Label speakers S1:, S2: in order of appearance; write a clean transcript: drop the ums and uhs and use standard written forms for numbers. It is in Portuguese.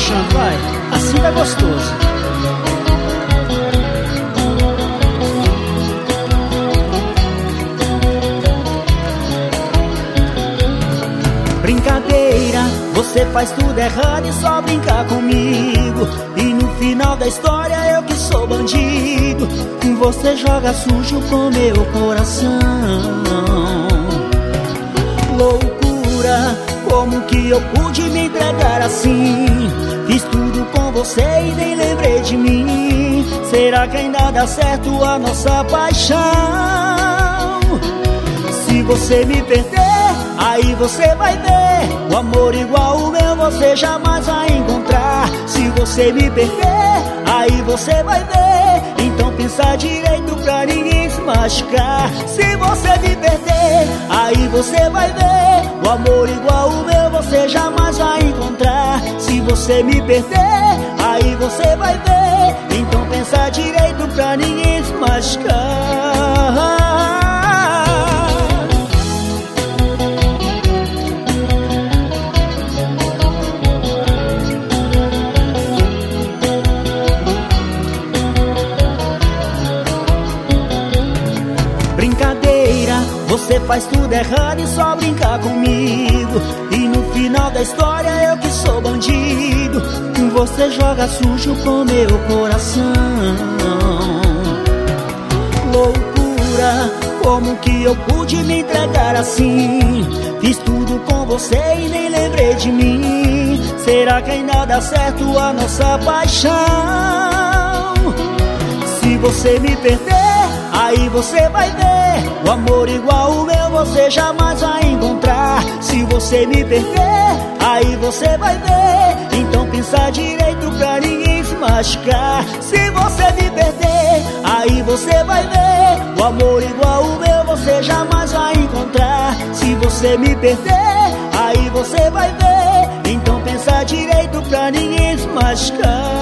S1: puxando, vai. Assim tá gostoso. Brincadeira, você faz tudo errado e só brinca comigo. E no final da história eu que sou bandido. E você joga sujo com meu coração. Loucura, como que eu pude me entregar assim? Fiz tudo com você e nem lembrei de mim. Será que ainda dá certo a nossa paixão? Se você me perder, aí você vai ver o amor igual o meu você jamais vai encontrar. Se você me perder, aí você vai ver. Então pensa direito pra ninguém se machucar. Se você me perder, aí você vai ver o amor igual o meu você jamais vai encontrar. Se você me perder, aí você vai ver. Então pensa direito pra ninguém se machucar. Brincadeira, você faz tudo errado e só brinca comigo. E no final da história eu que sou bandido. Você joga sujo com meu coração. Loucura, como que eu pude me entregar assim? Fiz tudo com você e nem lembrei de mim. Será que ainda dá certo a nossa paixão? Se você me perder, aí você vai ver o amor igual o meu você jamais vai encontrar. Se você me perder, aí você vai ver. Então pensa direito pra ninguém se machucar. Se você me perder, aí você vai ver o amor igual o meu você jamais vai encontrar. Se você me perder, aí você vai ver. Então pensa direito pra ninguém se machucar.